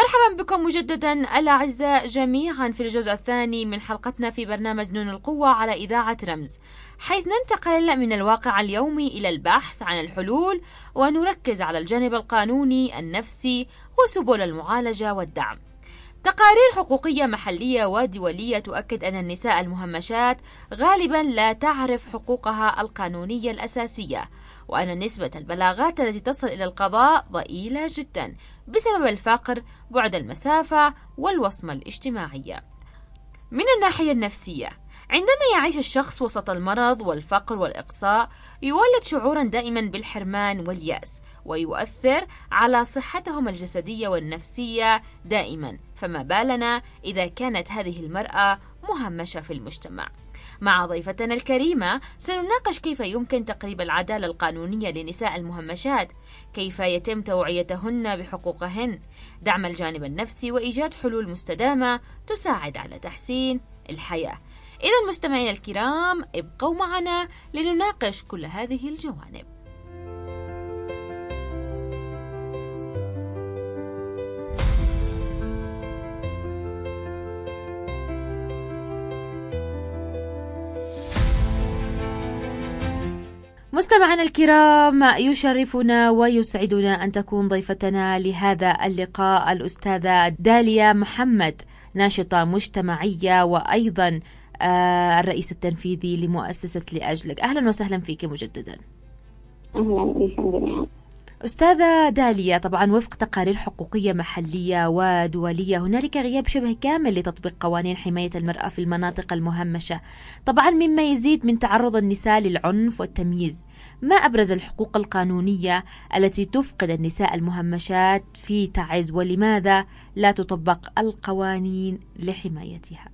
مرحبا بكم مجددا الأعزاء جميعا في الجزء الثاني من حلقتنا في برنامج نون القوة على إذاعة رمز، حيث ننتقل من الواقع اليومي إلى البحث عن الحلول ونركز على الجانب القانوني النفسي وسبل المعالجة والدعم. تقارير حقوقية محلية ودولية تؤكد أن النساء المهمشات غالبا لا تعرف حقوقها القانونية الأساسية، وأن نسبة البلاغات التي تصل إلى القضاء ضئيلة جدا بسبب الفقر، بعد المسافة، والوصمة الاجتماعية. من الناحية النفسية، عندما يعيش الشخص وسط المرض والفقر والإقصاء يولد شعورا دائما بالحرمان واليأس، ويؤثر على صحتهم الجسدية والنفسية دائما، فما بالنا إذا كانت هذه المرأة مهمشة في المجتمع. مع ضيفتنا الكريمة سنناقش كيف يمكن تقريب العدالة القانونية لنساء المهمشات، كيف يتم توعيتهن بحقوقهن، دعم الجانب النفسي، وإيجاد حلول مستدامة تساعد على تحسين الحياة. إذا مستمعينا الكرام، ابقوا معنا لنناقش كل هذه الجوانب. مستمعينا الكرام، يشرفنا ويسعدنا أن تكون ضيفتنا لهذا اللقاء الأستاذة داليا محمد، ناشطة مجتمعية وأيضا الرئيس التنفيذي لمؤسسة لأجلك. أهلا وسهلا فيك مجددا. أهلا بكم. أستاذة داليا، طبعا وفق تقارير حقوقية محلية ودولية هنالك غياب شبه كامل لتطبيق قوانين حماية المرأة في المناطق المهمشة، طبعا مما يزيد من تعرض النساء للعنف والتمييز. ما أبرز الحقوق القانونية التي تفقد النساء المهمشات في تعز، ولماذا لا تطبق القوانين لحمايتها؟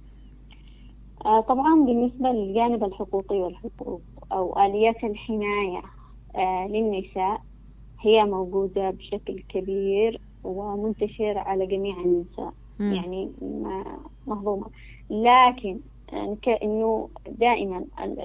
طبعا بالنسبة للجانب الحقوقي والحقوق أو آليات الحماية للنساء، هي موجودة بشكل كبير ومنتشر على جميع النساء، يعني مهضومة، لكن كأنه دائما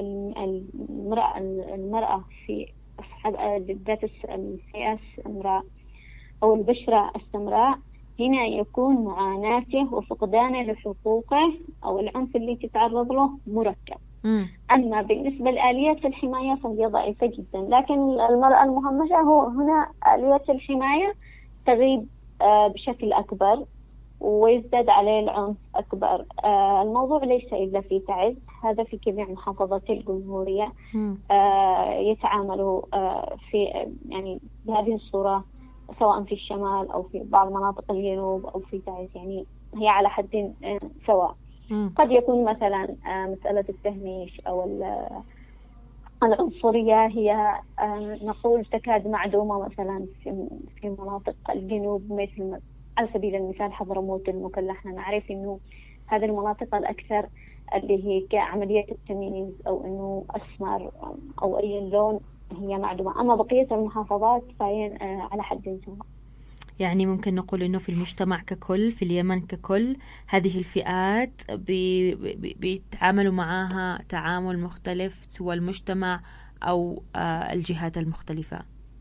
المرأة في ذات الفئة السمراء أو البشرة السمراء هنا يكون معاناته وفقدانه لحقوقه أو العنف اللي تتعرض له مركب. أما بالنسبة لآليات الحماية فهي ضعيفة جدا، لكن المرأة المهمشة هنا آليات الحماية تغيب بشكل أكبر ويزداد عليه العنف أكبر. الموضوع ليس إلا في تعز، هذا في جميع محافظات الجمهورية يتعاملوا في يعني بهذه الصورة، سواء في الشمال أو في بعض مناطق الجنوب أو في تعز، يعني هي على حد سواء. قد يكون مثلا مسألة التهميش أو العنصرية هي نقول تكاد معدومة مثلا في مناطق الجنوب، مثل على سبيل المثال حضرموت المكلا. احنا نعرف إنه هذه المناطق الأكثر اللي هي كعملية التمييز أو إنه أسمر أو أي لون هي معدومة، أما بقية المحافظات فهي على حد سواء. يعني ممكن نقول إنه في المجتمع ككل، في اليمن ككل، هذه الفئات بيتعاملوا معها تعامل مختلف سوى المجتمع أو الجهات المختلفة.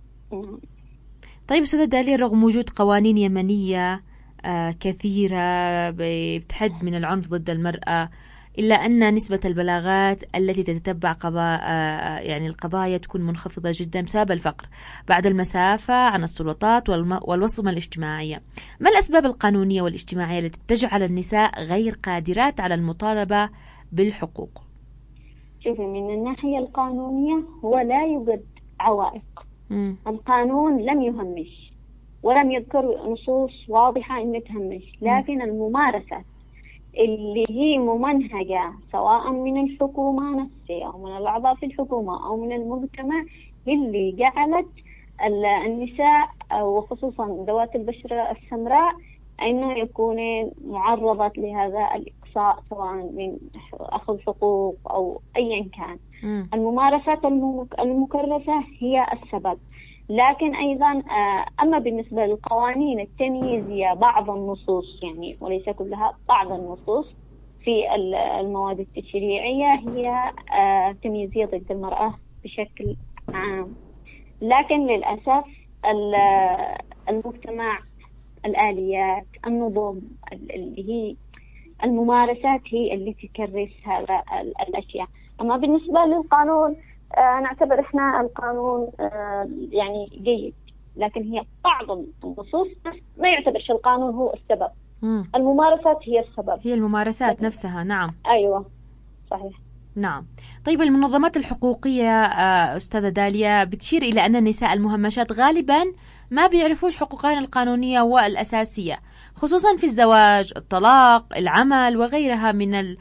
طيب أستاذة داليا، رغم وجود قوانين يمنية كثيرة بتحد من العنف ضد المرأة، إلا أن نسبة البلاغات التي تتتبع يعني القضايا تكون منخفضة جدا بسبب الفقر، بعد المسافة عن السلطات والوصمة الاجتماعية. ما الأسباب القانونية والاجتماعية التي تجعل النساء غير قادرات على المطالبة بالحقوق؟ شوفي، من الناحية القانونية هو لا يوجد عوائق. القانون لم يهمش ولم يذكر نصوص واضحة أن تهمش، لكن الممارسة اللي هي ممنهجة سواء من الحكومة نفسها أو من الأعضاء في الحكومة أو من المجتمع اللي جعلت النساء وخصوصا ذوات البشرة السمراء أنه يكونوا معرضات لهذا الإقصاء، سواء من أخذ حقوق أو أيا كان. الممارسات المكرسة هي السبب، لكن أيضا أما بالنسبة للقوانين التمييزية بعض النصوص، يعني وليس كلها، بعض النصوص في المواد التشريعية هي تمييزية ضد المرأة بشكل عام، لكن للأسف المجتمع الآليات، النظم اللي هي الممارسات هي اللي تكرس هذا الأشياء. أما بالنسبة للقانون نعتبر إحنا القانون يعني جيد، لكن هي بعض النصوص ما يعتبرش القانون هو السبب. الممارسات هي السبب، هي الممارسات نفسها. نعم، أيوة صحيح. نعم. طيب المنظمات الحقوقية أستاذة داليا بتشير إلى أن النساء المهمشات غالبا ما بيعرفوش حقوقهم القانونية والأساسية، خصوصا في الزواج، الطلاق، العمل وغيرها من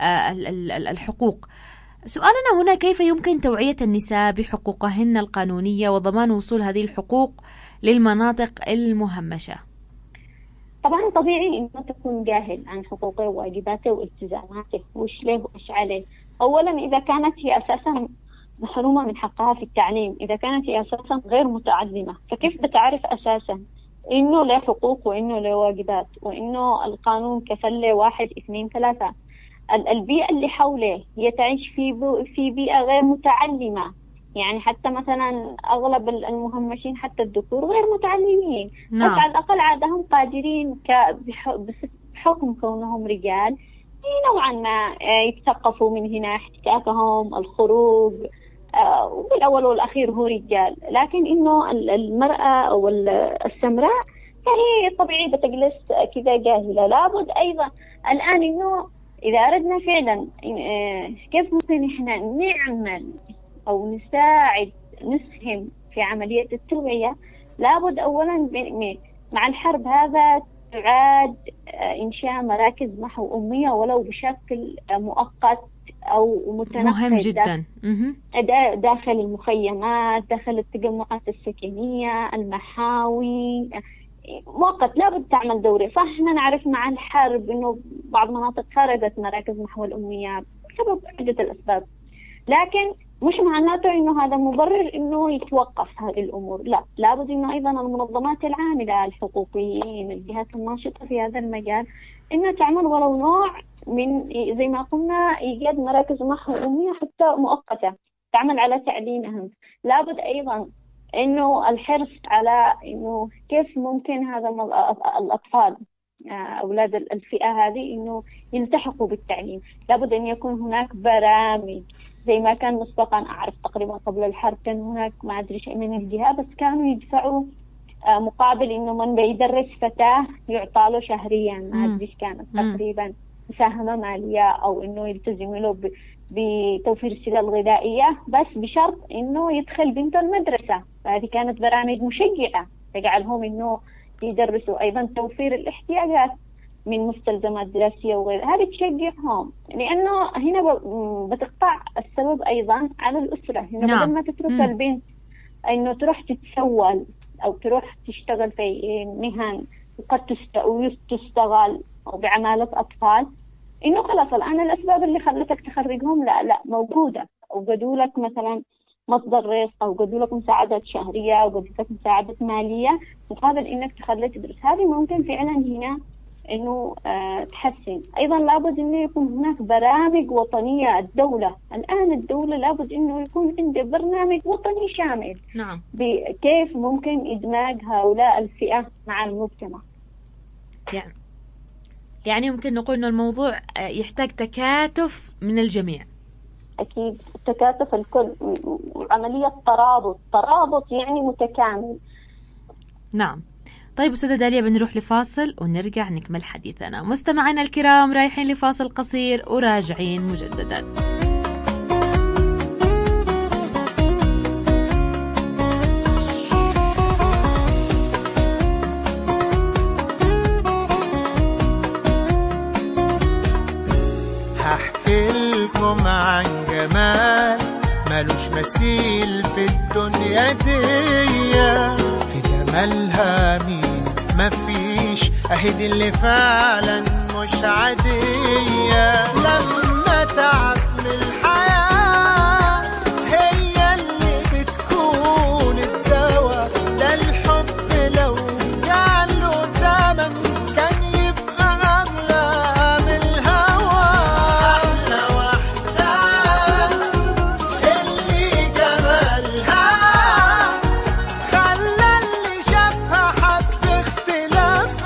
الحقوق. سؤالنا هنا كيف يمكن توعية النساء بحقوقهن القانونية وضمان وصول هذه الحقوق للمناطق المهمشة؟ طبعا طبيعي إنه تكون جاهل عن حقوقه وواجباته والتزاماته وإيش له وإيش عليه. أولا إذا كانت هي أساسا محرومة من حقها في التعليم، إذا كانت هي أساسا غير متعلمة، فكيف بتعرف أساسا إنه له حقوق وإنه له واجبات وإنه القانون كفله 1 2 3؟ البيئة اللي حوله هي تعيش في بيئة غير متعلمة، يعني حتى مثلا أغلب المهمشين حتى الذكور غير متعلمين. نعم. بس على الأقل عادهم قادرين بحكم كونهم رجال نوعا ما يتثقفوا من هنا، احتكاكهم، الخروج، وبالأول والأخير هو رجال. لكن إنه المرأة أو السمراء يعني طبيعي بتجلس كذا جاهلة. لابد أيضا الآن إنه إذا أردنا فعلا كيف ممكن إحنا نعمل أو نساعد نسهم في عملية التوعية، لابد أولا مع الحرب هذا تعاد إنشاء مراكز محو أمية ولو بشكل مؤقت أو متنقل. مهم جدا. داخل المخيمات، داخل التجمعات السكنية، المحاوي، مؤقت. لابد تعمل دوري. صح احنا نعرف مع الحرب انه بعض مناطق خرجت مراكز محو الأمية بسبب عدة الأسباب، لكن مش معناته انه هذا مبرر انه يتوقف هذه الامور. لا، لابد انه ايضا المنظمات العاملة، الحقوقيين، الجهات الناشطة في هذا المجال، انها تعمل ولو نوع من زي ما قلنا ايجاد مراكز محو أمية حتى مؤقتة تعمل على تعليمهم. لابد ايضا انه الحرص على انه كيف ممكن هذا الاطفال اولاد الفئة هذه انه يلتحقوا بالتعليم. لابد ان يكون هناك برامج زي ما كان مسبقا. أعرف تقريبا قبل الحرب كان هناك ما أدري شيء من الجهة، بس كانوا يدفعوا مقابل إنه من بيدرس فتاة يعطى له شهريا ما أدري كانت تقريبا مساهمة مالية، أو إنه يلتزم له بتوفير السلع الغذائية، بس بشرط إنه يدخل بنته المدرسة. فهذه كانت برامج مشجعة تجعلهم إنه يدرسوا. أيضا توفير الاحتياجات من مستلزمات دراسية وغيرها، هذه تشجعهم، لأنه هنا بتقطع السبب أيضا على الأسرة. هنا نعم. بدل ما تترك البنت إنه تروح تتسول أو تروح تشتغل في مهن وقد تستغل أو بعمالة أطفال، إنه خلاص الآن الأسباب اللي خلتك تخرجهم لا موجودة، أو قدوا لك مثلا مصدر رزق، أو قدوا لك مساعدات شهرية، أو قدوا لك مساعدات مالية مقابل إنك تخلي تدرس. هذه ممكن فعلا هنا إنه تحسن. أيضا لابد إنه يكون هناك برامج وطنية. الدولة لابد إنه يكون عنده برنامج وطني شامل. نعم. كيف ممكن إدماج هؤلاء الفئة مع المجتمع. يعني ممكن نقول إنه الموضوع يحتاج تكاتف من الجميع. أكيد تكاتف الكل، عملية ترابط يعني متكامل. نعم. طيب أستاذة داليا بنروح لفاصل ونرجع نكمل حديثنا. مستمعينا الكرام رايحين لفاصل قصير وراجعين مجددا. هحكي لكم عن جمال ملوش مثيل في الدنيا دي، في جمالها مين مفيش، اهي دي اللي فعلا مش عادية. لما تعب من الحياة هي اللي بتكون الدواء، ده الحب لو جعله تمن كان يبقى أغلى من الهوى. أحلى واحدة اللي جمالها خلى اللي شافها حب اختلافها.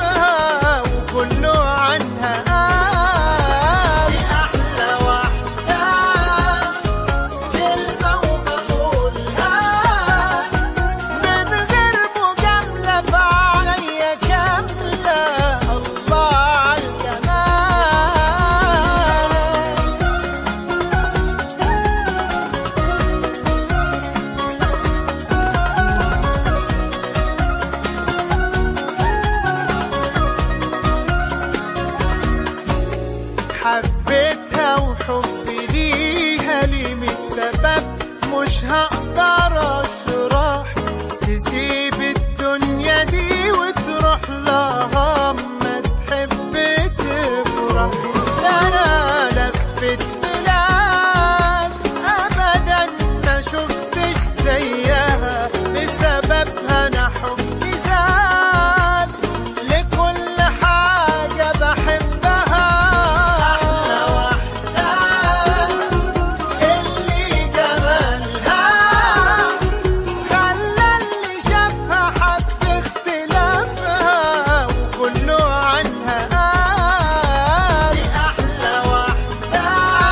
حبي ليها لي 100 سبب مش هقدر اشرح. تسيب الدنيا دي وتروح لها اما تحب تفرح. انا لفت بلاد ابدا ما شفتش زيها، بسببها انا حبي زاد لكل حاجة بحبها. احلى واحدة اللي جمالها خلى اللي شافها حب اختلافها وكله عنها قال. دي احلى واحدة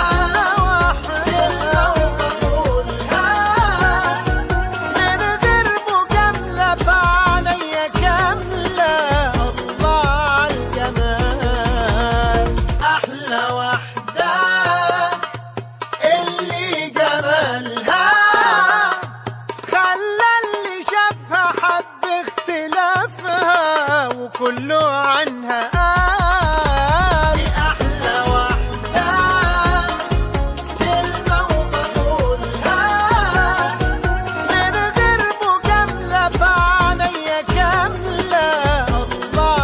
كلمة وبقولها من غير مجاملة بعناية كاملة. الله عالجمال. احلى واحدة اللي جمالها خلى اللي شافها حب اختلافها وكله عنها قال. دي احلى واحدة كلمة وبقولها من غير مجاملة بعناية كاملة. الله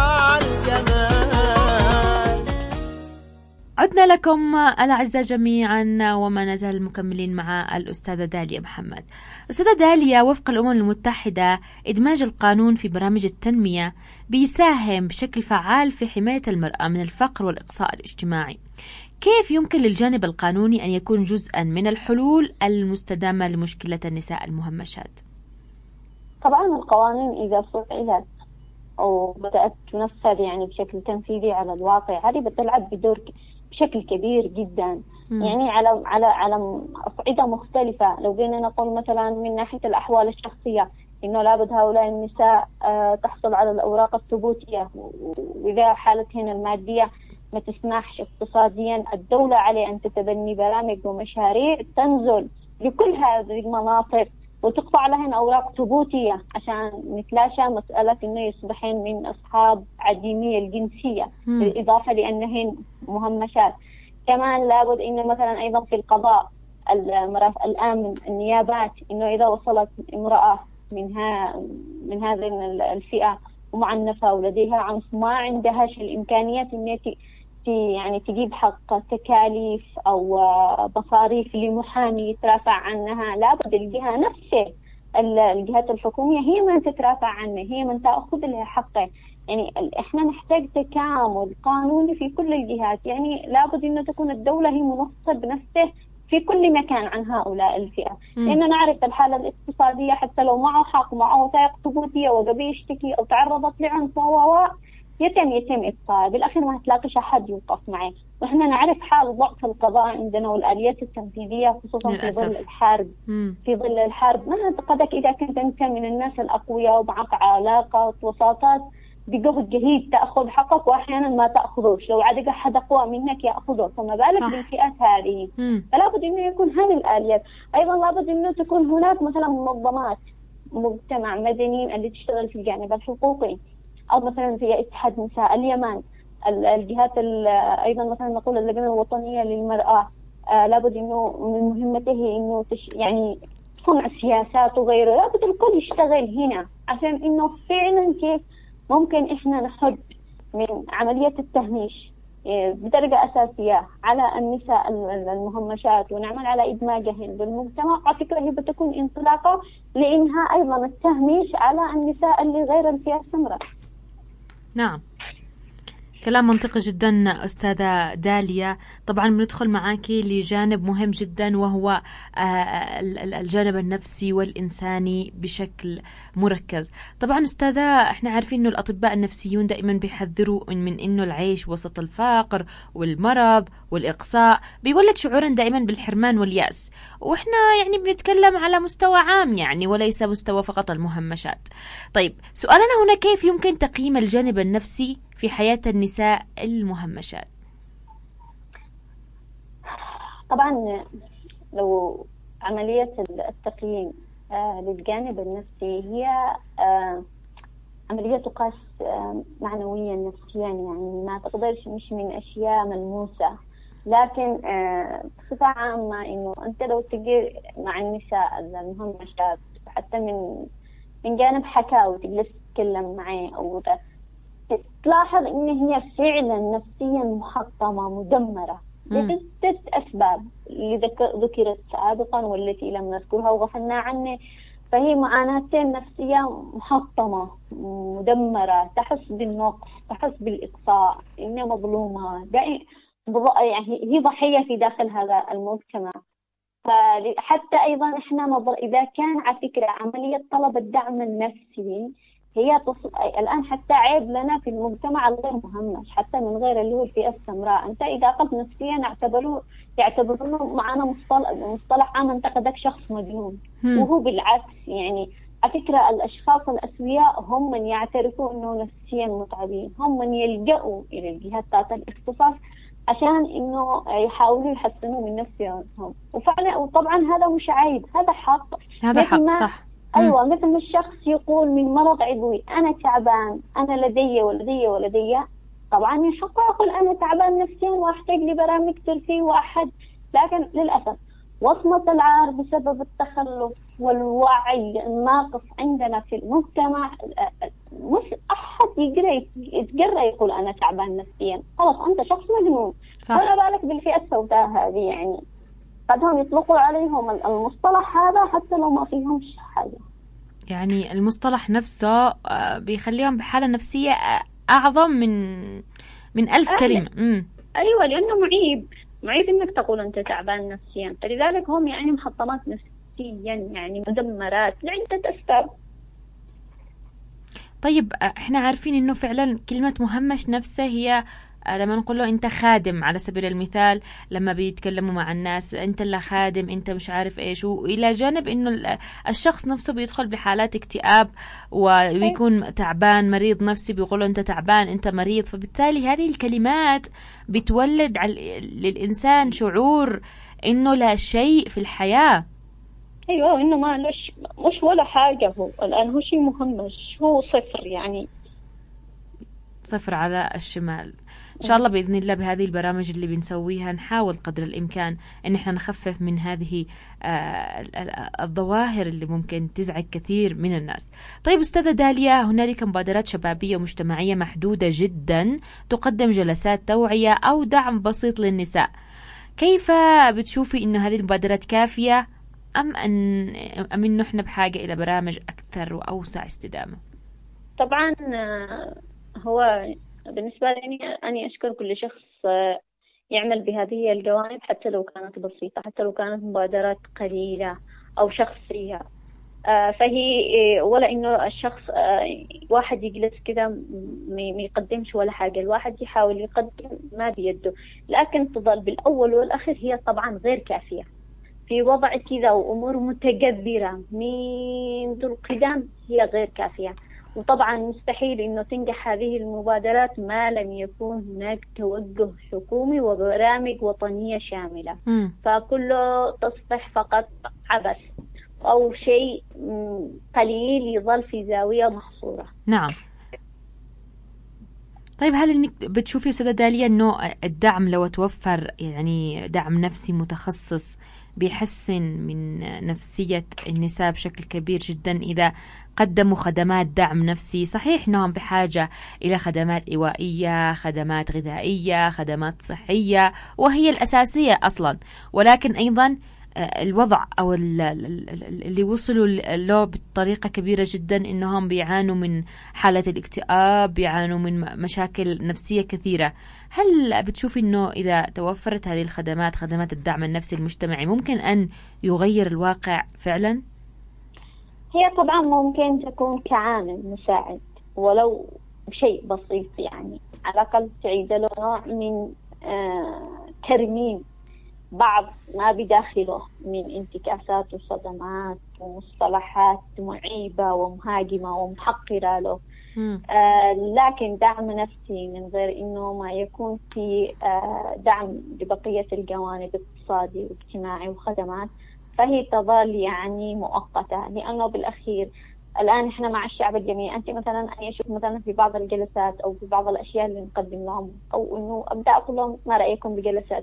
عالجمال. عدنا لكم الأعزاء جميعا وما نزال مكملين مع الأستاذة داليا محمد. أستاذة داليا، وفق الأمم المتحدة إدماج القانون في برامج التنمية بيساهم بشكل فعال في حماية المرأة من الفقر والإقصاء الاجتماعي. كيف يمكن للجانب القانوني أن يكون جزءا من الحلول المستدامة لمشكلة النساء المهمشات؟ طبعا القوانين إذا فعلت أو بدأت تنفذ يعني بشكل تنفيذي على الواقع، هذه بتلعب بدور بشكل كبير جدا. يعني على أصعدة مختلفة. لو جينا نقول مثلا من ناحية الأحوال الشخصية، إنه لابد هؤلاء النساء تحصل على الأوراق الثبوتية، وإذا حالتهن المادية ما تسمحش اقتصاديا، الدولة عليه أن تتبني برامج ومشاريع تنزل لكل هذه المناطق وتقطع لهن أوراق ثبوتية عشان نتلاشى مسألة إنه يصبحن من أصحاب عديمية الجنسية، بالإضافة لأنهن مهمشات. كمان لابد إنه مثلا أيضا في القضاء الآن النيابات، إنه إذا وصلت امرأة من هذه الفئة معنفة ولديها عنف، ما عندهاش الإمكانيات إن يعني تجيب حق تكاليف أو مصاريف لمحامي يترافع عنها، لابد الجهة نفسها الجهات الحكومية هي من تترافع عنه، هي من تأخذ لها حقه. يعني احنا نحتاج تكامل قانوني في كل الجهات. يعني لابد أن تكون الدولة هي منصة بنفسه في كل مكان عن هؤلاء الفئة، لأنه نعرف الحالة الاقتصادية حتى لو معه حق ومعه وثائق ثبوتية وقبل يشتكي أو تعرضت لعنف يتم إبقاء، بالأخير ما هتلاقيش أحد يوقف معه. وإحنا نعرف حال ضعف القضاء عندنا والآليات التنفيذية خصوصا في ظل الحرب. ما أعتقدك إذا كنت أنت من الناس الأقوياء ومعك علاقات وساطات بجهد جهيد تأخذ حقك، وأحيانا ما تأخذوش، لو عاد أحد أقوى منك يأخذه، فما بالك بالفئات هذه. فلا بد إنه يكون هذه الآليات. أيضا لا بد إنه تكون هناك مثلا منظمات مجتمع مدني اللي تشتغل في الجانب الحقوقي، أو مثلا في اتحاد نساء اليمن، الجهات أيضا مثلا نقول اللجنة الوطنية للمرأة. لابد إنه من مهمته إنه يعني صنع سياسات وغيره. لابد الكل يشتغل هنا عشان إنه فعلا كيف ممكن إحنا نحد من عملية التهميش بدرجة أساسية على النساء المهمشات ونعمل على إدماجهن بالمجتمع. على فكرة هي بتكون انطلاقة لإنهاء أيضا التهميش على النساء اللي غير الفئة السمراء. نعم، كلام منطقي جدا أستاذة داليا. طبعا بندخل معاك لجانب مهم جدا وهو الجانب النفسي والإنساني بشكل مركز. طبعا أستاذة، احنا عارفين أنه الأطباء النفسيون دائما بيحذروا من أنه العيش وسط الفقر والمرض والإقصاء بيولد شعورا دائما بالحرمان واليأس، وإحنا يعني بنتكلم على مستوى عام يعني وليس مستوى فقط المهمشات. طيب سؤالنا هنا، كيف يمكن تقييم الجانب النفسي في حياة النساء المهمشات؟ طبعا لو عملية التقييم للجانب النفسي هي عملية تقاس معنويا نفسيا، يعني ما تقدرش مش من أشياء ملموسة. لكن بصفة عامة إنه أنت لو تجي مع النساء المهمشات حتى من جانب حكاوي تجلس تتكلم معي أو تلاحظ إن هي فعلا نفسيا محطمة مدمرة لعدة أسباب اللي ذكرت سابقا والتي لم نذكرها وغفلنا عنه. فهي معاناتين نفسية محطمة مدمرة، تحس بالنقص، تحس بالإقصاء، إنها مظلومة، يعني هي ضحية في داخل هذا المجتمع. فحتى أيضا إحنا إذا كان على فكرة عملية طلب الدعم النفسي هي الآن حتى عيب لنا في المجتمع الغير مهمش، حتى من غير اللي هو الفئة السمراء. أنت إذا قلت نفسيا يعتبرونه معنا مصطلح عام انتقدك شخص مجنون، وهو بالعكس. يعني على فكرة الأشخاص الأسوياء هم من يعترفوا أنه نفسيا متعبين، هم من يلجأوا إلى الجهات ذات الاختصاص عشان إنه يحاولوا يحسنوا من نفسهم. وفعلا وطبعا هذا مش عيب، هذا حق، هذا حق صح. أيوة، مثل ما الشخص يقول من مرض عضوي أنا تعبان، أنا لدي ولدي، طبعا يحق يقول أنا تعبان نفسيا وأحتاج لبرامج ترفيه وأحد. لكن للأسف وصمة العار بسبب التخلف والوعي الناقص عندنا في المجتمع، مش أحد يتجرأ يقول أنا تعبان نفسيا، خلاص أنت شخص مجنون. ولا بالك بالفئة السوداء هذه، يعني قد هم يطلقوا عليهم المصطلح هذا حتى لو ما فيهمش حاجة. يعني المصطلح نفسه بيخليهم بحالة نفسية أعظم من 1000 كلمة. أيوة، لأنه معيب إنك تقول أنت تعبان نفسيا. فلذلك هم يعني محطمات نفسيا، يعني مدمرات لعدة أسباب. طيب احنا عارفين إنه فعلا كلمة مهمش نفسه هي لما نقول له أنت خادم على سبيل المثال، لما بيتكلموا مع الناس أنت اللي خادم، أنت مش عارف إيش، وإلى جانب إنه الشخص نفسه بيدخل بحالات اكتئاب وبيكون تعبان مريض نفسي، بيقولوا أنت تعبان أنت مريض. فبالتالي هذه الكلمات بتولد للإنسان شعور إنه لا شيء في الحياة. أيوة، إنه ما مش ولا حاجة، هو الآن هو شيء مهمش، هو صفر، يعني صفر على الشمال. إن شاء الله بإذن الله بهذه البرامج اللي بنسويها نحاول قدر الإمكان إن إحنا نخفف من هذه الظواهر اللي ممكن تزعج كثير من الناس. طيب أستاذة داليا، هنالك مبادرات شبابية ومجتمعية محدودة جدا تقدم جلسات توعية أو دعم بسيط للنساء، كيف بتشوفي إنه هذه المبادرات كافية أم إنه إحنا بحاجة إلى برامج أكثر وأوسع استدامة؟ طبعا هو بالنسبة لي أنا أشكر كل شخص يعمل بهذه الجوانب حتى لو كانت بسيطة، حتى لو كانت مبادرات قليلة أو شخصية. فهي ولا إنه الشخص واحد يجلس كذا ما يقدمش ولا حاجة، الواحد يحاول يقدم ما بيده، لكن تظل بالأول والأخير هي طبعا غير كافية في وضع كذا وأمور متجذرة منذ القدم، هي غير كافية. وطبعا مستحيل إنه تنجح هذه المبادرات ما لم يكون هناك توجه حكومي وبرامج وطنية شاملة. فكله تصبح فقط عبث أو شيء قليل يظل في زاوية محصورة. نعم. طيب هل إنك بتشوفي أستاذة داليا إنه الدعم لو توفر، يعني دعم نفسي متخصص بيحسن من نفسية النساء بشكل كبير جدا إذا قدموا خدمات دعم نفسي؟ صحيح أنهم بحاجة إلى خدمات إيوائية، خدمات غذائية، خدمات صحية، وهي الأساسية أصلا، ولكن أيضا الوضع أو اللي وصلوا له بطريقة كبيرة جدا إنهم بيعانوا من حالة الاكتئاب، بيعانوا من مشاكل نفسية كثيرة. هل بتشوفي إنه إذا توفرت هذه الخدمات، خدمات الدعم النفسي المجتمعي، ممكن أن يغير الواقع فعلا؟ هي طبعا ممكن تكون كعامل مساعد ولو شيء بسيط، يعني على الأقل تعيد له نوع من ترميم بعض ما بداخله من انتكاسات وصدمات ومصطلحات معيبة ومهاجمة ومحقرة له. لكن دعم نفسي من غير إنه ما يكون في دعم لبقية الجوانب الاقتصادي واجتماعي وخدمات، فهي تظل يعني مؤقتة. لأنه بالأخير الآن إحنا مع الشعب الجميع. أنت مثلا أنا أشوف مثلا في بعض الجلسات أو في بعض الأشياء اللي نقدم لهم، أو إنه أبدأ أقول لهم ما رأيكم بجلسات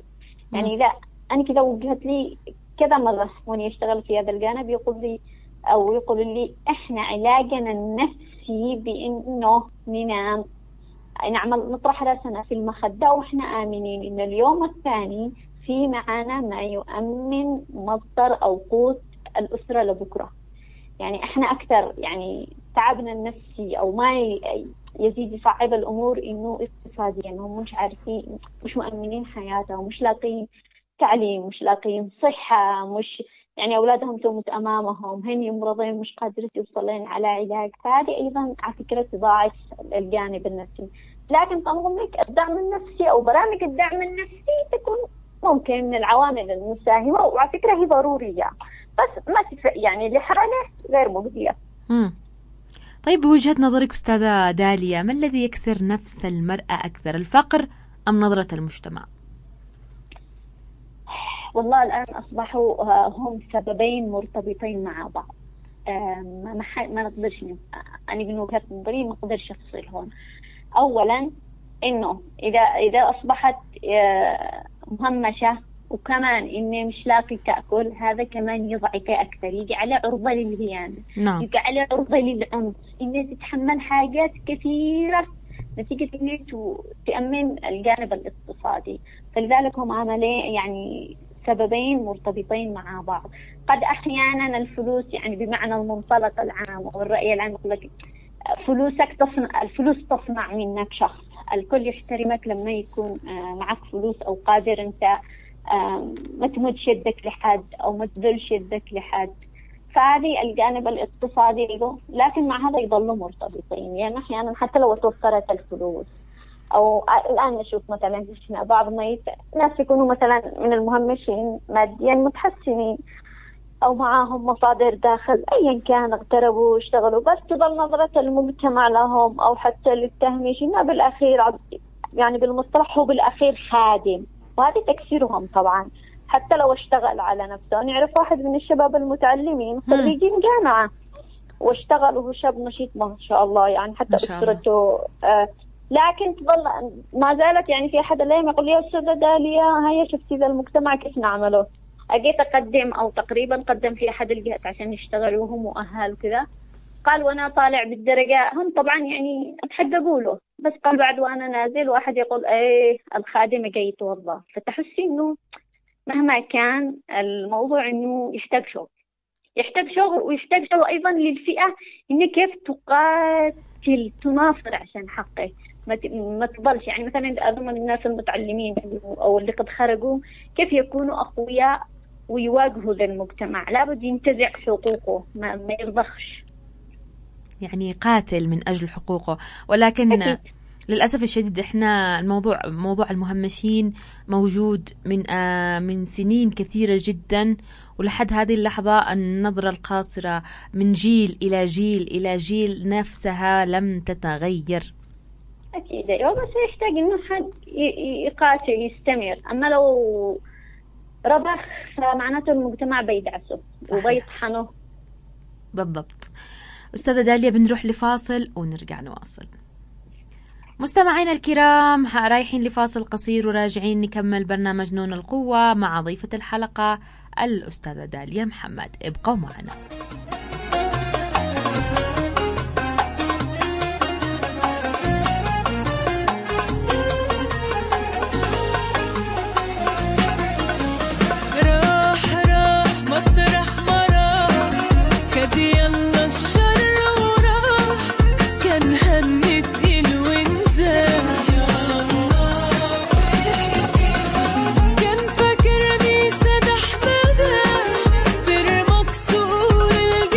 يعني لا، أنا كذا وجهت لي كذا مرة وأنا أشتغل في هذا الجانب، يقول لي إحنا علاجنا النفسي بإنه ننام، نطرح رأسنا في المخدة وإحنا آمنين إن اليوم الثاني في معانا ما يؤمن مصدر أو قوت الأسرة لبكرة. يعني إحنا أكثر يعني تعبنا النفسي أو ما يزيد يصعب الأمور إنه اقتصاديا هم مش عارفين، مش مؤمنين حياتهم، مش لاقين تعليم، مش لاقين صحة، مش يعني أولادهم تموت أمامهم، هن يمرضين مش قادرين يوصلين على علاج. فهذه أيضا على فكرة تضاعف الجانب النفسي. لكن تنظيم الدعم النفسي أو برامج الدعم النفسي تكون ممكن من العوامل المساهمة، وعلى فكرة هي ضرورية بس ما يعني لحالة غير مجدية. طيب بوجهة نظرك أستاذة داليا، ما الذي يكسر نفس المرأة أكثر، الفقر أم نظرة المجتمع؟ والله الآن أصبحوا هم سببين مرتبطين مع بعض. ما نقدرش، أنا من وجهة نظري ما أقدرش أفصل هون. أولا إنه إذا أصبحت مهمشة وكمان إني مش لاقي تأكل، هذا كمان يضعف أكثر، يجي على عرضة للهيان، يجي على عرضة للعنف، إني تتحمل حاجات كثيرة نتيجة إني تأمن الجانب الاقتصادي. فلذلك هم عملين يعني سببين مرتبطين مع بعض. قد أحيانا الفلوس يعني بمعنى المنطلق العام والرأي العام يقول لك الفلوس تصنع منك شخص، الكل يحترمك لما يكون معك فلوس أو قادر أنت ما تمدش يدك لحد أو ما تذلش يدك لحد. فهذه الجانب الاقتصادي له، لكن مع هذا يظلوا مرتبطين. يعني أحيانا حتى لو توفرت الفلوس أو الآن نشوف مثلا بعض ناس يكونوا مثلا من المهمشين ماديا متحسنين أو معاهم مصادر داخل أيا كان، اغتربوا واشتغلوا، بس تظل نظرة المجتمع لهم أو حتى للتهميش إنه بالأخير يعني بالمصطلح هو بالأخير خادم، وهذه تكسيرهم طبعا. حتى لو اشتغل على نفسه، نعرف واحد من الشباب المتعلمين خريجين جامعة واشتغل وهو شاب نشيط ما شاء الله، يعني حتى أسرته لكن تظل ما زالت يعني في أحد الأيام يقول لي يا أستاذة داليا هيا شفتي ذا المجتمع كيف نعمله. أجيت أقدم أو تقريبا قدم في أحد الجهات عشان يشتغلوا وهم مؤهل وكذا، قال وأنا طالع بالدرجة هم طبعا يعني اتحققوا له، بس قال بعد وأنا نازل واحد يقول إيه الخادم جاي يتوظف. فتحسي إنه مهما كان الموضوع إنه يحتاج شغل ويحتاج شغل أيضا للفئة إنه كيف تقاتل تناصر عشان حقه، ما تضلش يعني مثلا أظن الناس المتعلمين أو اللي قد خرجوا كيف يكونوا أقوياء ويواجهوا ذا المجتمع، لابد ينتزع حقوقه ما يرضخش، يعني قاتل من أجل حقوقه. ولكن أكيد. للأسف الشديد إحنا موضوع المهمشين موجود من سنين كثيرة جدا، ولحد هذه اللحظة النظرة القاصرة من جيل إلى جيل إلى جيل نفسها لم تتغير. أكيد بس يحتاج إنه حد يقاتل يستمر. أما لو ربخ فمعناته المجتمع بيدعسه وبيطحنه. بالضبط. أستاذة داليا بنروح لفاصل ونرجع نواصل. مستمعينا الكرام رايحين لفاصل قصير وراجعين نكمل برنامج نون القوة مع ضيفة الحلقة الأستاذة داليا محمد. ابقوا معنا. كان فاكرني سدح مدى ترمك سور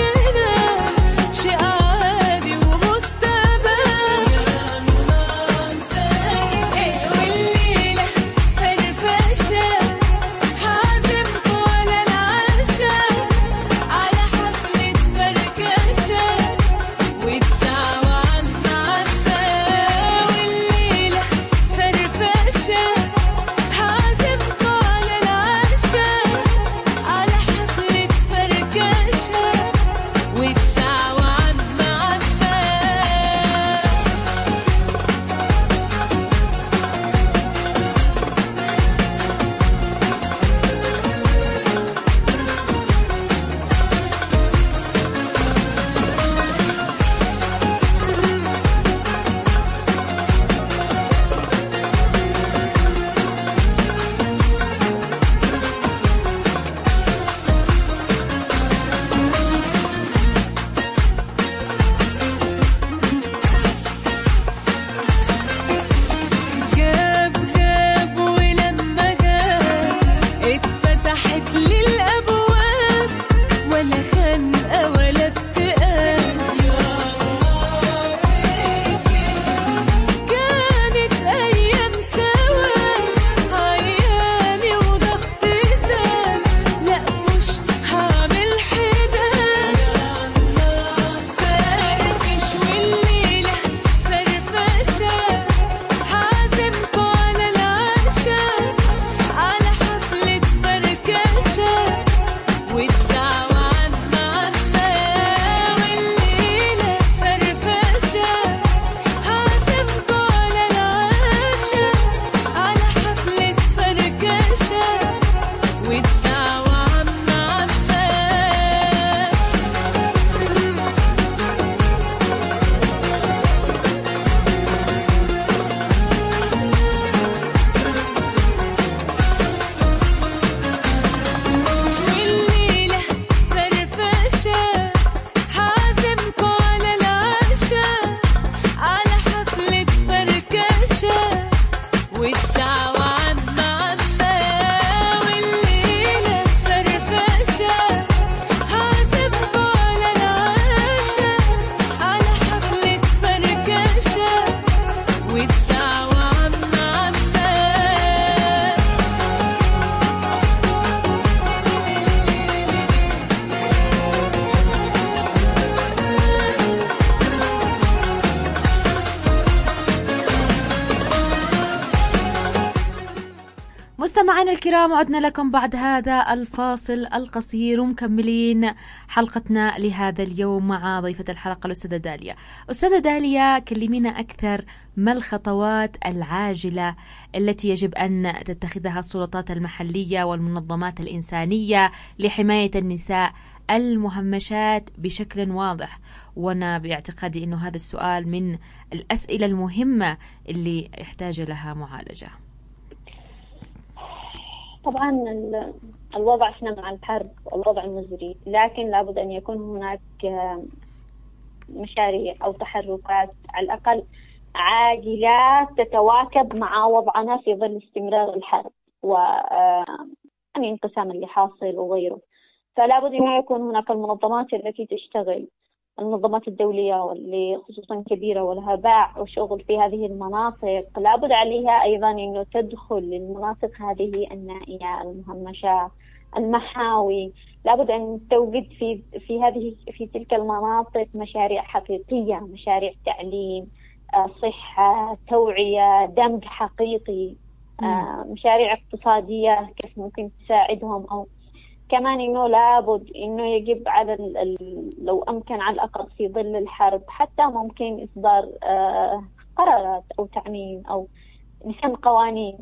والدعوة عمّة عمّة والليلة فرفشة هعزف على العشا على حفلة فركشة والدعوة عمّة عمّة. مستمعينا الكرام، عدنا لكم بعد هذا الفاصل القصير ومكملين حلقتنا لهذا اليوم مع ضيفة الحلقة الأستاذة داليا. أستاذة داليا، كلمينا أكثر، ما الخطوات العاجلة التي يجب أن تتخذها السلطات المحلية والمنظمات الإنسانية لحماية النساء المهمشات بشكل واضح؟ وأنا باعتقادي أنه هذا السؤال من الأسئلة المهمة اللي يحتاج لها معالجة. طبعا الوضع احنا مع الحرب والوضع مزري، لكن لابد أن يكون هناك مشاريع أو تحركات على الأقل عاجلات تتواكب مع وضعنا في ظل استمرار الحرب يعني انقسام اللي حاصل وغيره. فلا بد أن يكون هناك المنظمات التي تشتغل، المنظمات الدولية واللي خصوصا كبيرة ولها باع وشغل في هذه المناطق، لابد عليها أيضا أنه تدخل للمناطق هذه النائية المهمشة المحاوي. لابد أن توجد في تلك المناطق مشاريع حقيقية، مشاريع تعليم، صحة، توعية، دمج حقيقي، مشاريع اقتصادية كيف ممكن تساعدهم. أو كمان إنه لابد إنه يجب على لو أمكن على الأقل في ظل الحرب حتى ممكن إصدار قرارات أو تعميم أو نحن قوانين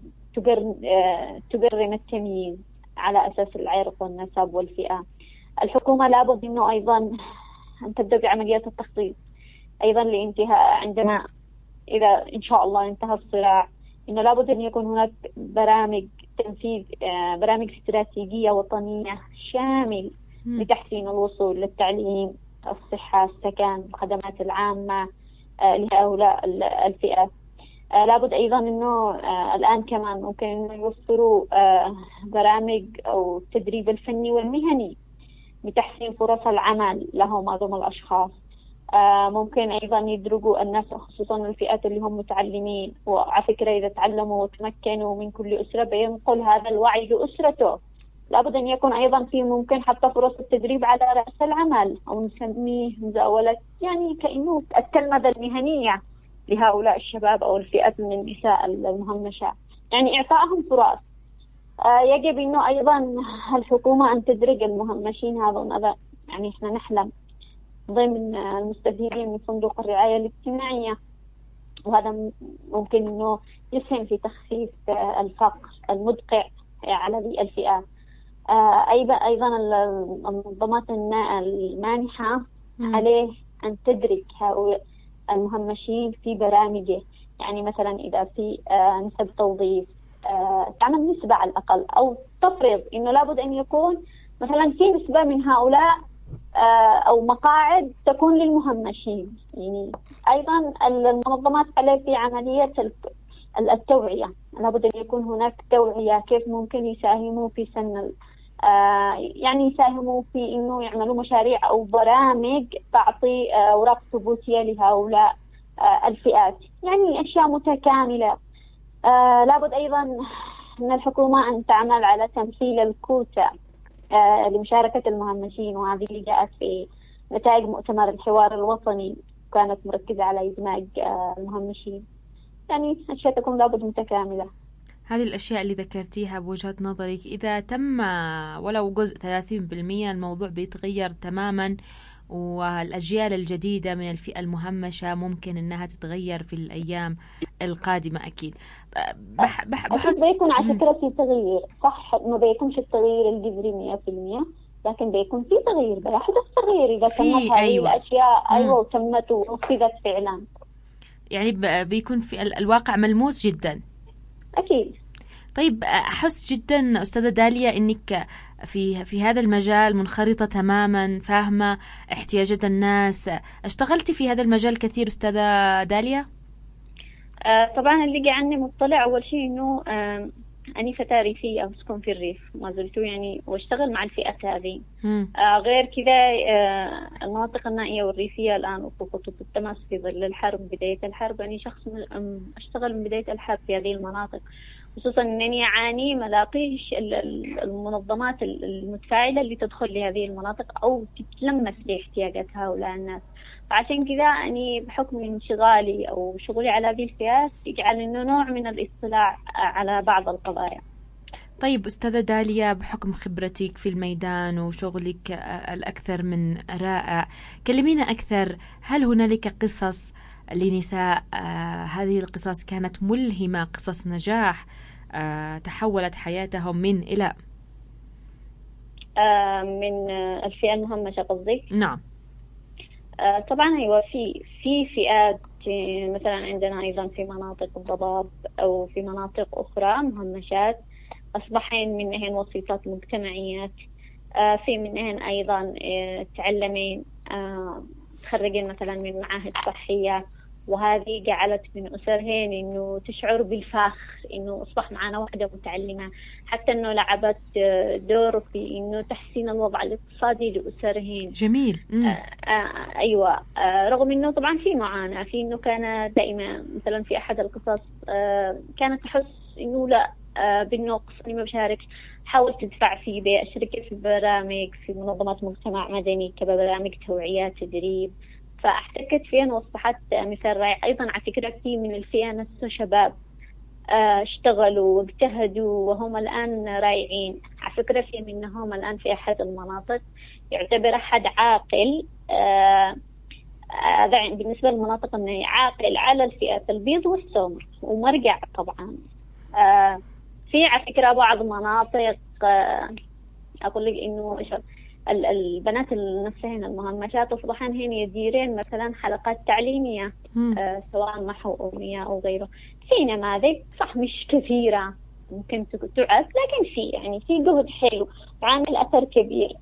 تقرن التمييز على أساس العرق والنسب والفئة. الحكومة لابد إنه أيضا أن تبدأ بعمليات التخطيط أيضا لانتهاء، عندما إذا إن شاء الله انتهى الصراع، إنه لابد أن يكون هناك برامج تنفيذ، برامج استراتيجية وطنية شامل لتحسين الوصول للتعليم، الصحة، السكن، الخدمات العامة لهؤلاء الفئات. لابد أيضا أنه الآن كمان ممكن أنه يوفروا برامج أو التدريب الفني والمهني لتحسين فرص العمل لهم هذول الأشخاص. ممكن أيضا يدرجوا الناس خصوصا الفئات اللي هم متعلمين، وعلى فكرة إذا تعلموا وتمكنوا من كل أسرة بينقل هذا الوعي لأسرته. لابد أن يكون أيضا في ممكن حتى فرص التدريب على رأس العمل أو نسميه مزاولة، يعني كأنه التلمذة المهنية لهؤلاء الشباب أو الفئات من النساء المهمشات، يعني إعطائهم فرص. يجب أنه أيضا الحكومة أن تدرج المهمشين هذا، يعني إحنا نحلم ضمن المستفيدين من صندوق الرعاية الاجتماعية، وهذا ممكن أنه يسهم في تخفيف الفقر المدقع على ذي الفئات. أيضا المنظمات المانحة عليه أن تدرك هؤلاء المهمشين في برامجه، يعني مثلا إذا في نسب توظيف تعمل نسبة على الأقل، أو تفرض إنه لابد أن يكون مثلا في نسبة من هؤلاء أو مقاعد تكون للمهمشين. يعني أيضا المنظمات عليه في عملية التوعية، لابد أن يكون هناك توعية كيف ممكن يساهموا في يعني يساهموا في إنه يعملوا مشاريع أو برامج تعطي أوراق ثبوتية لهؤلاء الفئات، يعني أشياء متكاملة. لابد أيضا من الحكومة أن تعمل على تمثيل الكوتا لمشاركة المهمشين، وهذه جاءت في نتائج مؤتمر الحوار الوطني، كانت مركزة على إدماج المهمشين. يعني أشياء تكون لابد متكاملة. هذه الأشياء اللي ذكرتيها بوجهة نظرك إذا تم ولو جزء 30% الموضوع بيتغير تماما، والأجيال الجديدة من الفئة المهمشة ممكن أنها تتغير في الأيام القادمة أكيد. بحس بيكون على فكرة في تغيير، صح ما بيكونش التغيير الجذري 100%، لكن بيكون في تغيير، بيحدث تغيير إذا تمت هذه الأشياء وتمت ونفذت فعلا. يعني بيكون في الواقع ملموس جدا. أكيد. طيب أحس جدا أستاذة داليا أنك في هذا المجال منخرطة تماما، فاهمة احتياجات الناس. اشتغلتي في هذا المجال كثير أستاذة داليا؟ طبعا اللي عني مطلع أول شيء إنه أنا فتاة ريفية أسكن في الريف ما زلت يعني واشتغل مع الفئات هذه. غير كذا المناطق النائية والريفية الآن في خطوط التماس في ظل الحرب بداية الحرب. أنا شخص أشتغل من بداية الحرب في هذه المناطق، خصوصا أنني أعاني ملاقيش المنظمات المتفاعلة اللي تدخل لهذه المناطق أو تتلمس لاحتياجات هؤلاء الناس. فعشان كذا أني بحكم انشغالي أو شغلي على هذه الفئات يجعل إنه نوع من الاطلاع على بعض القضايا. طيب أستاذة داليا، بحكم خبرتك في الميدان وشغلك الأكثر من رائع، كلمينا أكثر، هل هنالك قصص لنساء هذه القصص كانت ملهمة، قصص نجاح تحولت حياتهم من إلى من الفئة المهمشة قصدك؟ نعم. طبعا أيوة، في فئات مثلا عندنا أيضا في مناطق الضباب أو في مناطق أخرى مهمشات أصبحين منهن وسيطات مجتمعيات. في منهن أيضا تعلمين تخرجين مثلا من معاهد صحية، وهذه جعلت من أسرهن إنه تشعر بالفخر إنه أصبح معنا واحدة متعلمة، حتى إنه لعبت دور في إنه تحسين الوضع الاقتصادي لأسرهن. جميل. أيوة. رغم إنه طبعا في معاناة، في إنه كان دائما مثلا في أحد القصص كانت تحس إنه لا بالنقص إني ما بشارك، حاولت تدفع في بأشركة في برامج في منظمات مجتمع مدني كبرامج توعية تدريب، فاحتكت فيها واصبحت مثال رائع. أيضا على فكرة في من الفئة نفسه شباب اشتغلوا واجتهدوا وهم الآن رائعين. على فكرة في منهم الآن في أحد المناطق يعتبر أحد عاقل، هذا بالنسبة للمناطق أنه عاقل على الفئات البيض والسمر ومرجع. طبعا في على فكرة بعض مناطق أقول لك إنه البنات نفسهن المهمشات أصبحن هن يديرين مثلا حلقات تعليمية سواء محو أو مياه أو غيره. في نماذج صح مش كثيرة ممكن تعرف، لكن في يعني في جهد حلو وعامل أثر كبير.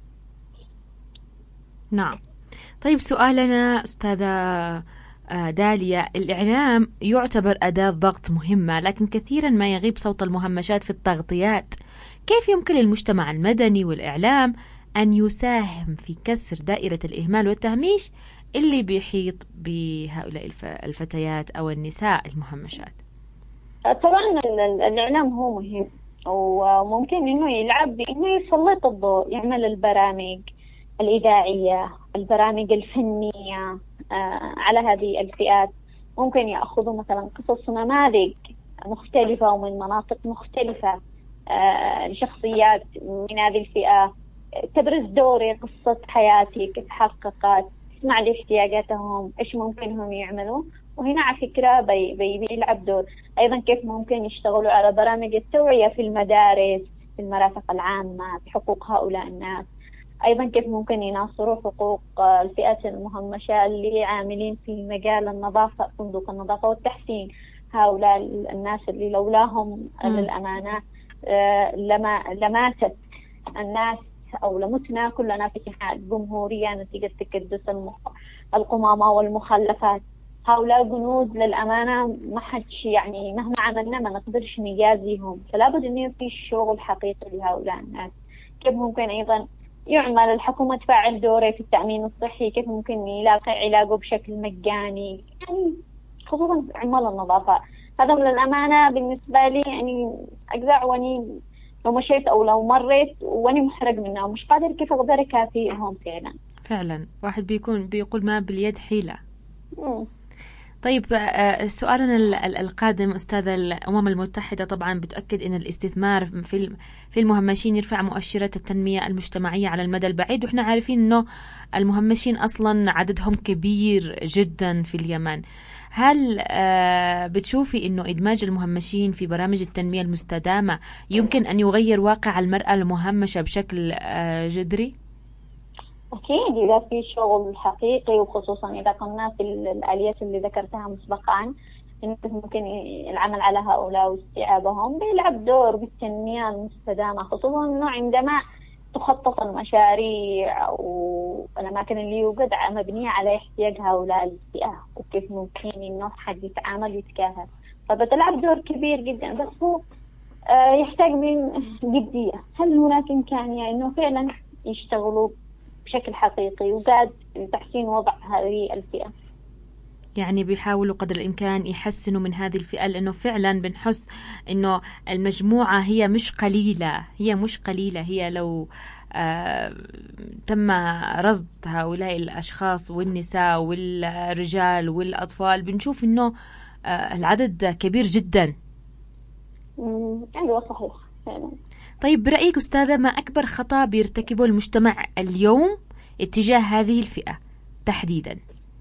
نعم. طيب سؤالنا أستاذة داليا، الإعلام يعتبر أداة ضغط مهمة، لكن كثيرا ما يغيب صوت المهمشات في التغطيات. كيف يمكن للمجتمع المدني والإعلام أن يساهم في كسر دائرة الإهمال والتهميش اللي بيحيط بهؤلاء الفتيات أو النساء المهمشات؟ طبعا الإعلام هو مهم وممكن إنه يلعب بإنه يسلط الضوء، يعمل البرامج الإذاعية، البرامج الفنية على هذه الفئات. ممكن يأخذوا مثلا قصص نماذج مختلفة ومن مناطق مختلفة لشخصيات من هذه الفئة، تبرز دوري، قصة حياتي كيف حققت، تسمع لاحتياجاتهم، إيش ممكن هم يعملوا. وهنا على فكرة بيلعب دور أيضا كيف ممكن يشتغلوا على برامج التوعية في المدارس، في المرافق العامة بحقوق هؤلاء الناس. أيضا كيف ممكن يناصروا حقوق الفئات المهمشة اللي عاملين في مجال النظافة، صندوق النظافة والتحسين، هؤلاء الناس اللي لولاهم للأمانة لماتت الناس أو لمتنا كلنا في حال جمهورية نتيجة تكدس القمامة والمخلفات. هؤلاء جنود للأمانة ما حدش يعني مهما عملنا ما نقدرش نجازيهم، فلا بد إنه في شغل حقيقي لهؤلاء الناس. كيف ممكن أيضا يعمل الحكومة تفعل دوره في التأمين الصحي، كيف ممكن يلاقي علاجه بشكل مجاني، يعني خصوصا عمال النظافة. هذا من الأمانة بالنسبة لي يعني أجزاء واني لو مشيت أو لو مريت واني محرج منها ومش قادر كيف أقدر أكافئهم فعلا واحد بيقول ما باليد حيلة. طيب سؤالنا القادم أستاذة، الأمم المتحدة طبعا بتأكد أن الاستثمار في المهمشين يرفع مؤشرات التنمية المجتمعية على المدى البعيد، وإحنا عارفين أنه المهمشين أصلا عددهم كبير جدا في اليمن. هل بتشوفي أنه إدماج المهمشين في برامج التنمية المستدامة يمكن أن يغير واقع المرأة المهمشة بشكل جذري؟ أكيد إذا في شغل حقيقي، وخصوصا إذا قمنا في الآليات اللي ذكرتها مسبقا، إنه ممكن العمل على هؤلاء واستيعابهم بيلعب دور بالتنمية المستدامة، خصوصا إنه عندما تخطط المشاريع والأماكن اللي يوجد مبنية على احتياج هؤلاء الفئة، وكيف ممكن إنه حد يتعامل ويتكافئ. فبتلعب دور كبير جدا. بس هو يحتاج من جدية. هل هناك إمكانية إنه فعلا يشتغلوا بشكل حقيقي وقاعد تحسين وضع هذه الفئة؟ يعني بيحاولوا قدر الإمكان يحسنوا من هذه الفئة، لأنه فعلا بنحس إنه المجموعة هي مش قليلة، هي لو تم رصد هؤلاء الأشخاص والنساء والرجال والأطفال بنشوف إنه العدد كبير جدا. أيوة صحيح فعلا. طيب برأيك أستاذة، ما أكبر خطأ بيرتكبه المجتمع اليوم اتجاه هذه الفئة تحديدا؟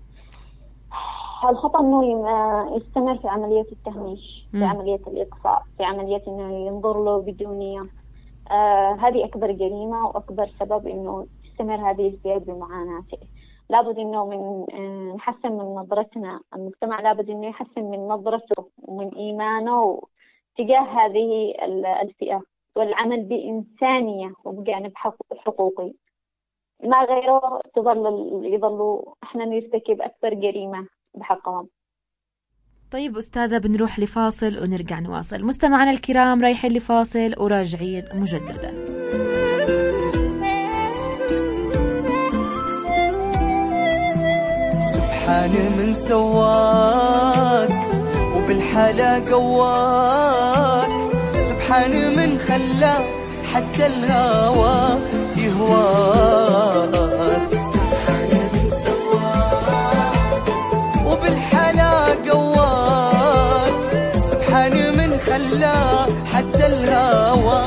الخطأ إنه يستمر في عملية التهميش، في عملية الإقصاء، في عملية إنه ينظر له بدونية. هذه أكبر جريمة وأكبر سبب إنه تستمر هذه الفئة بمعاناته. لابد إنه نحسن من نظرتنا، المجتمع لابد إنه يحسن من نظرته ومن إيمانه تجاه هذه الفئة، والعمل بإنسانية وبجانب حقوقي. ما غيره يظلوا إحنا نرتكب أكبر جريمة بحقهم. طيب أستاذة، بنروح لفاصل ونرجع نواصل. مستمعنا الكرام رايحين لفاصل وراجعين مجددا. سبحان من سواك وبالحلا قواك، سبحان من خلاك حتى الهوى يهواك. سبحان من سواك وبالحلا قواك، سبحان من خلاك حتى الهوى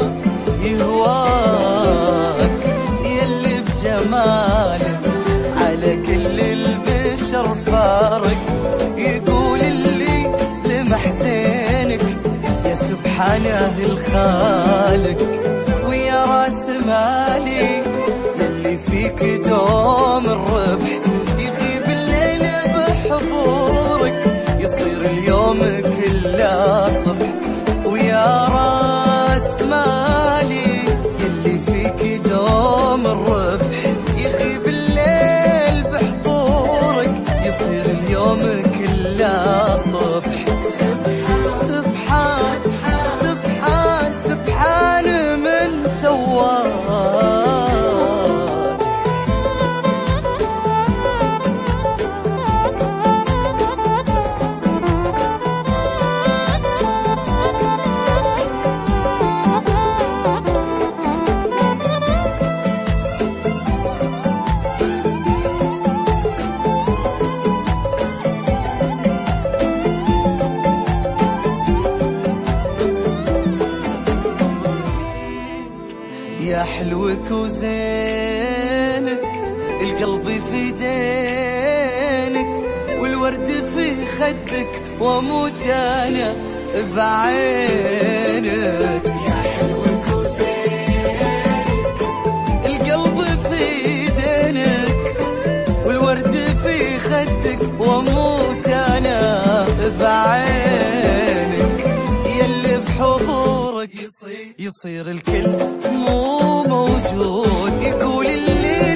يهواك. يلي بجمالك على كل البشر فارق، يقول اللي لمحزنك يا سبحانه الخالق. ويا راس مالي يلي فيك دوم الربح، يغيب الليل بحضورك يصير اليوم كله صبح. ويا راس مالي يلي فيك دوم الربح، يغيب الليل بحضورك يصير اليوم كله صبح. سبحان سبحان سبحان من سواك. يا حلوك وزينك، القلب في دينك والورد في خدك، واموت انا بعينك. يا حلوك وزينك، القلب في دينك والورد في خدك، واموت انا بعينك. يلي بحضورك يصير الكل مو موجود، يقول اللي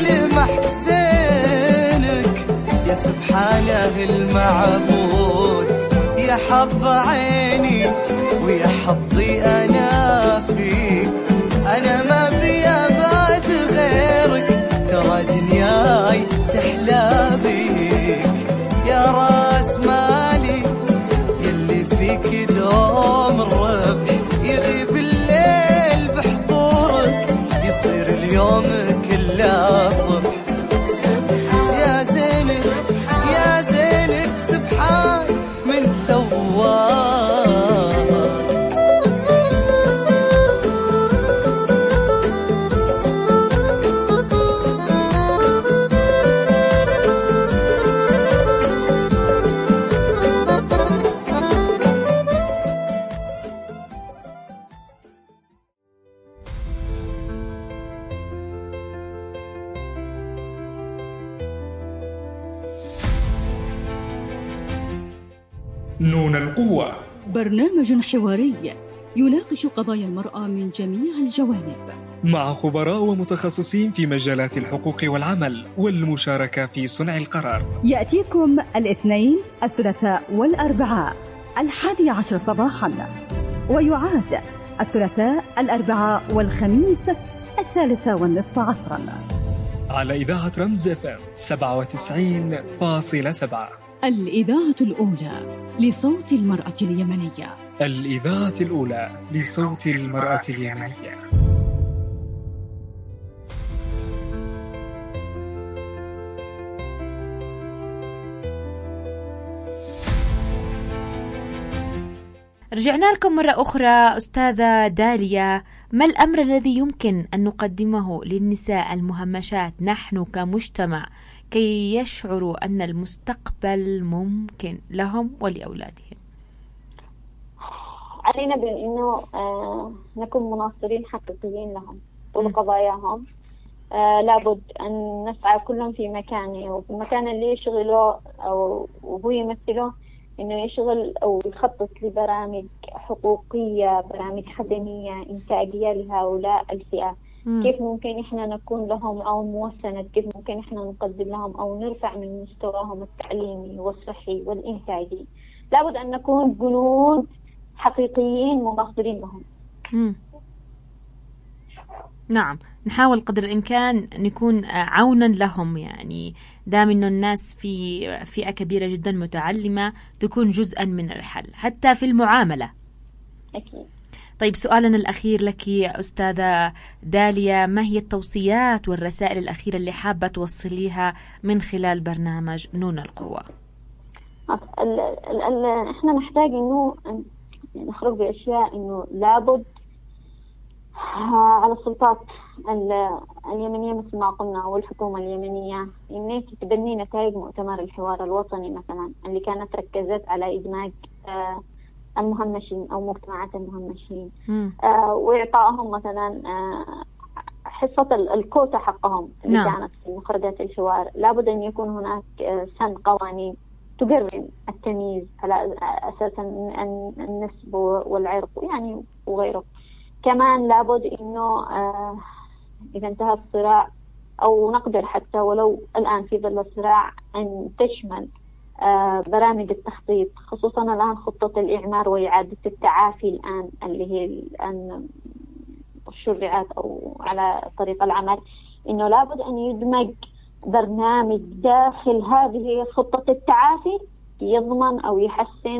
لمحسنك يا سبحانه المعبود. يا حظ عيني ويا حظي أنا فيك، أنا ما بي أبعد غيرك، ترى دنياي تحلى بيك. يا راس مالي يلي فيك دوم الربح، يغيب الليل بحضورك يصير اليوم كله صبح. يا زينك يا زينك سبحان من سواك. نون القوة، برنامج حواري يناقش قضايا المرأة من جميع الجوانب، مع خبراء ومتخصصين في مجالات الحقوق والعمل والمشاركة في صنع القرار. يأتيكم الاثنين، الثلاثاء والأربعاء 11 صباحا، ويعاد الثلاثاء، الأربعاء والخميس 3:30 عصرا على إذاعة رمز FM 97.7. الإذاعة الأولى لصوت المرأة اليمنية. الإذاعة الأولى لصوت المرأة اليمنية. رجعنا لكم مرة أخرى. أستاذة داليا، ما الأمر الذي يمكن أن نقدمه للنساء المهمشات نحن كمجتمع كي يشعروا أن المستقبل ممكن لهم ولأولادهم؟ علينا بأنه نكون مناصرين حقيقيين لهم ولقضاياهم. لابد أن نسعى كلهم في مكانه وفي المكان اللي يشغله أو وهو يمثله، إنه يشغل أو يخطط لبرامج حقوقية، برامج خدمية إنتاجية لهؤلاء الفئة. كيف ممكن إحنا نكون لهم أو موسند، كيف ممكن إحنا نقدم لهم أو نرفع من مستواهم التعليمي والصحي والإنتاجي. لابد أن نكون جنود حقيقيين مناصرين لهم. نعم، نحاول قدر الإمكان نكون عونا لهم، يعني دام إنه الناس في فئة كبيرة جدا متعلمة تكون جزءا من الحل حتى في المعاملة. أكيد. طيب، سؤالنا الأخير لك أستاذة داليا، ما هي التوصيات والرسائل الأخيرة اللي حابة توصليها من خلال برنامج نون القوة؟ إحنا نحتاج إنه نخرج بأشياء، إنه لابد على السلطات اليمنية مثل ما قلنا والحكومة اليمنية إنها تبني نتائج مؤتمر الحوار الوطني مثلا اللي كانت ركزت على إدماج المهمشين أو مجتمعات المهمشين، وإعطائهم مثلا حصة الكوتا حقهم اللي كانت في مخرجات الحوار. لابد أن يكون هناك سن قوانين تقرر التمييز على أساس النسب والعرق يعني وغيره. كمان لابد إنه إذا انتهى الصراع أو نقدر حتى ولو الآن في ظل الصراع أن تشمل برامج التخطيط، خصوصا الآن خطة الإعمار وإعادة التعافي الآن اللي هي الآن شرعت أو على طريق العمل، إنه لابد أن يدمج برنامج داخل هذه خطة التعافي يضمن أو يحسن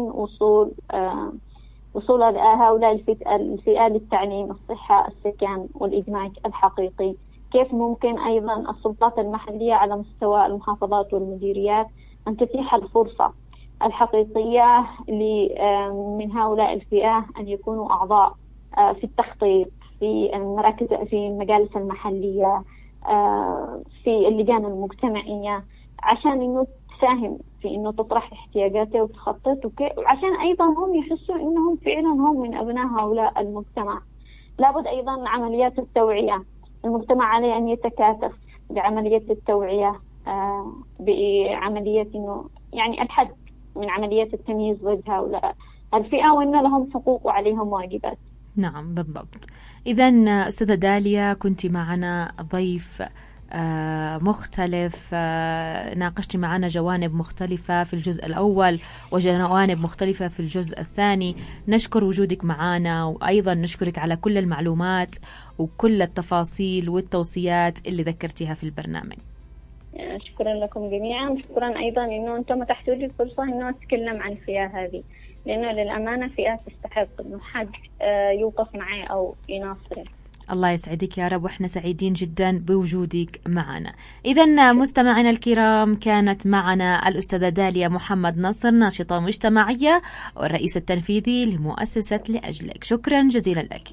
وصول هؤلاء الفئة للتعليم، الصحة، السكن والإدماج الحقيقي. كيف ممكن أيضا السلطات المحلية على مستوى المحافظات والمديريات أن تتيح الفرصة الحقيقية من هؤلاء الفئة أن يكونوا أعضاء في التخطيط، في المراكز، في المجالس المحلية، في اللجان المجتمعية، عشان إنه تساهم في إنه تطرح احتياجاته وتخطط، وعشان أيضا هم يحسوا إنهم فعلا هم من أبناء هؤلاء المجتمع. لابد أيضا عمليات التوعية، المجتمع عليه أن يتكاتف بعملية التوعية، بعملية إنه يعني الحد من عمليات التمييز ضد هؤلاء الفئة، وإن لهم حقوق وعليهم واجبات. نعم بالضبط. إذا أستاذة داليا كنت معنا ضيف مختلف، ناقشت معنا جوانب مختلفة في الجزء الأول وجوانب مختلفة في الجزء الثاني. نشكر وجودك معنا، وأيضا نشكرك على كل المعلومات وكل التفاصيل والتوصيات اللي ذكرتيها في البرنامج. شكرا لكم جميعا، شكرا أيضا إنه أنتم متحتوا لي الفرصة إنه أتكلم عن الفئة هذه، لأنه للأمانة فئة تستحق إنه حد يوقف معي أو يناصره. الله يسعدك يا رب، وإحنا سعيدين جدا بوجودك معنا. إذا مستمعينا الكرام، كانت معنا الأستاذة داليا محمد نصر، ناشطة مجتمعية والرئيس التنفيذي لمؤسسة لأجلك. شكرا جزيلا لك.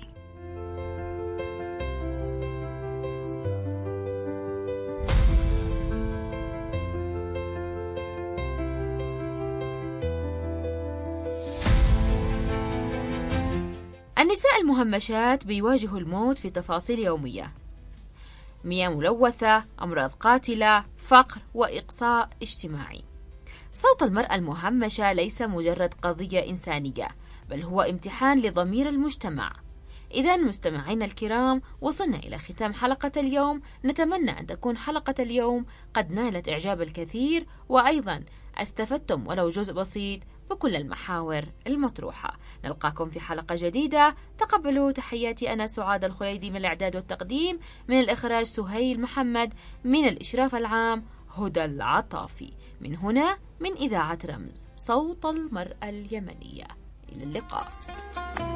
النساء المهمشات بيواجهوا الموت في تفاصيل يومية: مياه ملوثة، أمراض قاتلة، فقر وإقصاء اجتماعي. صوت المرأة المهمشة ليس مجرد قضية إنسانية، بل هو امتحان لضمير المجتمع. إذا مستمعينا الكرام، وصلنا إلى ختام حلقة اليوم. نتمنى أن تكون حلقة اليوم قد نالت إعجاب الكثير، وأيضا استفدتم ولو جزء بسيط بكل المحاور المطروحة. نلقاكم في حلقة جديدة. تقبلوا تحياتي أنا سعاد الخليدي من الإعداد والتقديم، من الإخراج سهيل محمد، من الإشراف العام هدى العطافي. من هنا من إذاعة رمز صوت المرأة اليمنية، إلى اللقاء.